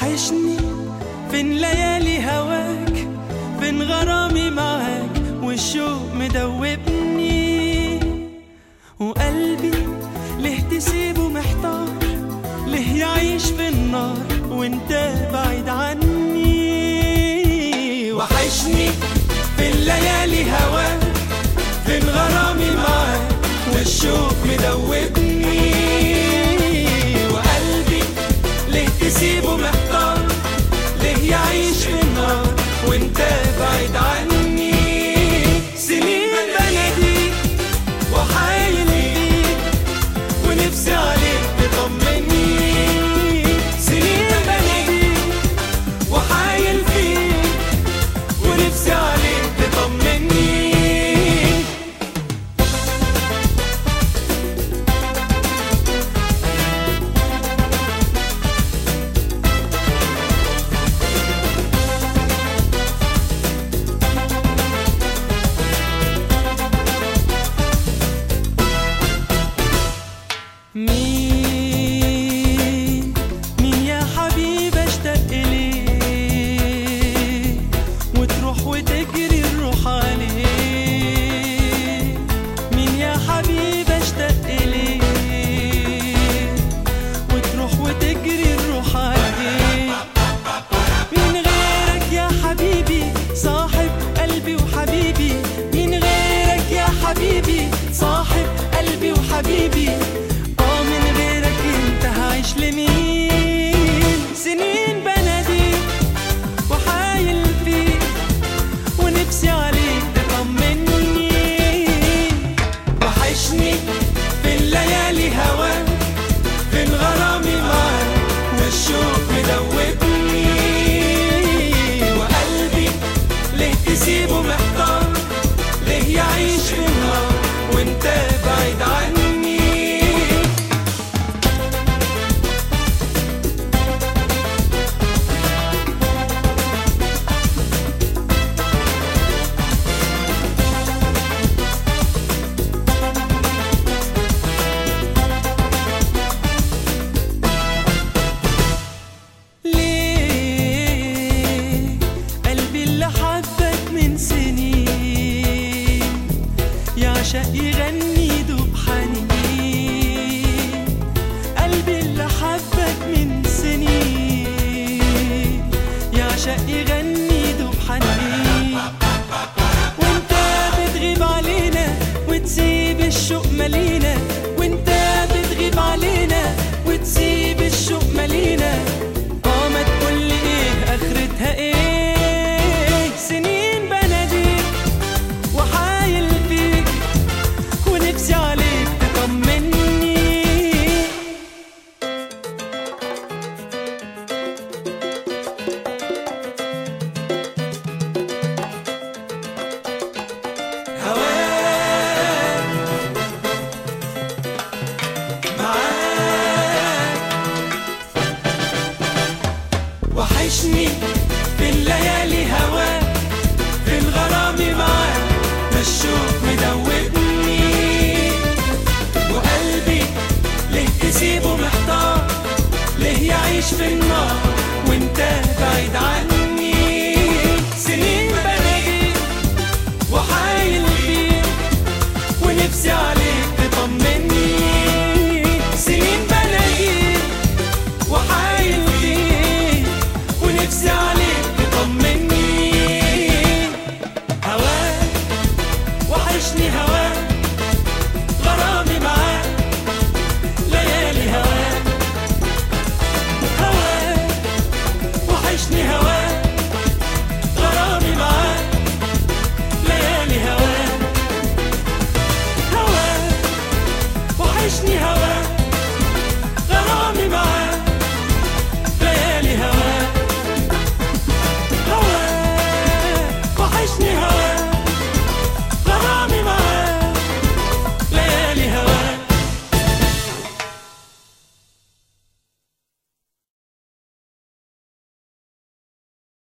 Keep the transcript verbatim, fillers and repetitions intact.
وحشني فين ليالي هواك، فين غرامي معاك والشوق مدوبني، وقلبي ليه تسيبه محتار، ليه يعيش في النار وانت بعيد عني. وحشني فين ليالي هواك، فين غرامي معاك والشوق مدوبني، وقلبي ليه تسيبه محتار، ليه يعيش في النار وانت بعيد عني. سنين بناديك وحايل بيك ونفسي عليك تطمني، سنين بناديك وحايل فيك ونفسي عليك تطمني. مين مين يا حبيب اشتاق إليه وتروح وتجري الروح عليه، مين يا حبيب اشتاق إليه وتروح وتجري الروح عليه. مين غيرك يا حبيبي صاحب قلبي وحبيبي، مين غيرك يا حبيبي صاحب قلبي وحبيبي، هعيش لمين؟ سنين بناديك وحايل فيك ونفسي عليك تطمني. وحشني في الليالي هواك، فين غرامي معاك والشوق مدوبني، وقلبي ليه تسيبه محتار، ليه يعيش في النار وانت بعيد عني. يعشق يغني دوب حنين، قلبي اللي حبك من سنين يعشق يغني دوب حنين، وانت بتغيب علينا وتسيب الشوق مالينا، وانت بتغيب علينا وتسيب الشوق مالينا. اه ما تقولي ايه اخرتها ايه؟ سنين بناديك وحايل فيك ونفسي عليك تطمني. هواك معاك وحشني في الليالي هواك، في الغرامي معاك والشوق مدوبني، وقلبي ليه تسيبه محتار، ليه يعيش في النار وانت بعيد عني. سنين بناديك وحايل فيك ونفسي عليك تطمني.